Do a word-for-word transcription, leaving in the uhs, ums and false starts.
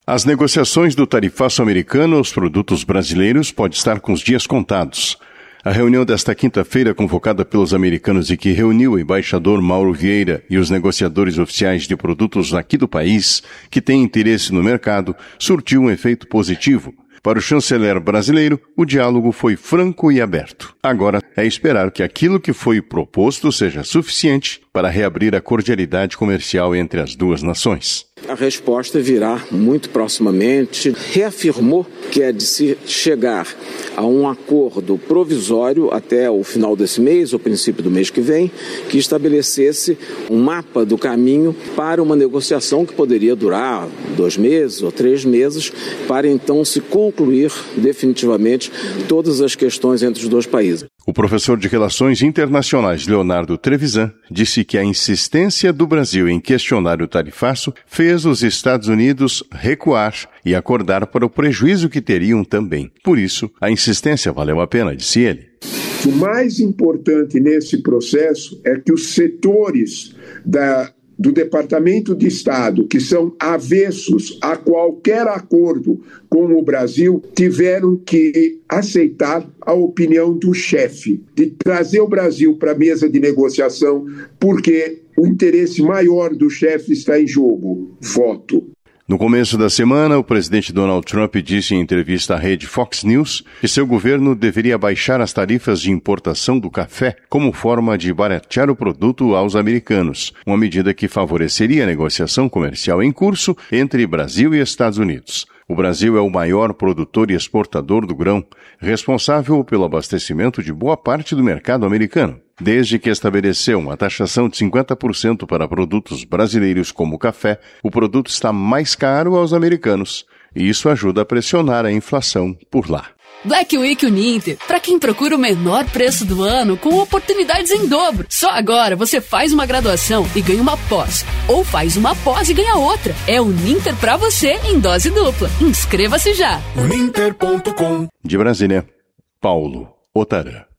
As negociações do tarifaço americano aos produtos brasileiros podem estar com os dias contados. A reunião desta quinta-feira, convocada pelos americanos e que reuniu o embaixador Mauro Vieira e os negociadores oficiais de produtos aqui do país, que têm interesse no mercado, surtiu um efeito positivo. Para o chanceler brasileiro, o diálogo foi franco e aberto. Agora é esperar que aquilo que foi proposto seja suficiente para reabrir a cordialidade comercial entre as duas nações. A resposta virá muito proximamente. Reafirmou que é de se chegar a um acordo provisório até o final desse mês, ou princípio do mês que vem, que estabelecesse um mapa do caminho para uma negociação que poderia durar dois meses ou três meses, para então se concluir definitivamente todas as questões entre os dois países. O professor de Relações Internacionais Leonardo Trevisan disse que a insistência do Brasil em questionar o tarifaço fez os Estados Unidos recuar e acordar para o prejuízo que teriam também. Por isso, a insistência valeu a pena, disse ele. O mais importante nesse processo é que os setores da do Departamento de Estado, que são avessos a qualquer acordo com o Brasil, tiveram que aceitar a opinião do chefe, de trazer o Brasil para a mesa de negociação, porque o interesse maior do chefe está em jogo: voto. No começo da semana, o presidente Donald Trump disse em entrevista à rede Fox News que seu governo deveria baixar as tarifas de importação do café como forma de baratear o produto aos americanos, uma medida que favoreceria a negociação comercial em curso entre Brasil e Estados Unidos. O Brasil é o maior produtor e exportador do grão, responsável pelo abastecimento de boa parte do mercado americano. Desde que estabeleceu uma taxação de cinquenta por cento para produtos brasileiros como o café, o produto está mais caro aos americanos, e isso ajuda a pressionar a inflação por lá. Black Week Uninter, para quem procura o menor preço do ano com oportunidades em dobro. Só agora você faz uma graduação e ganha uma pós, ou faz uma pós e ganha outra. É Uninter para você em dose dupla. Inscreva-se já. Uninter ponto com. De Brasília, Paulo Otarã.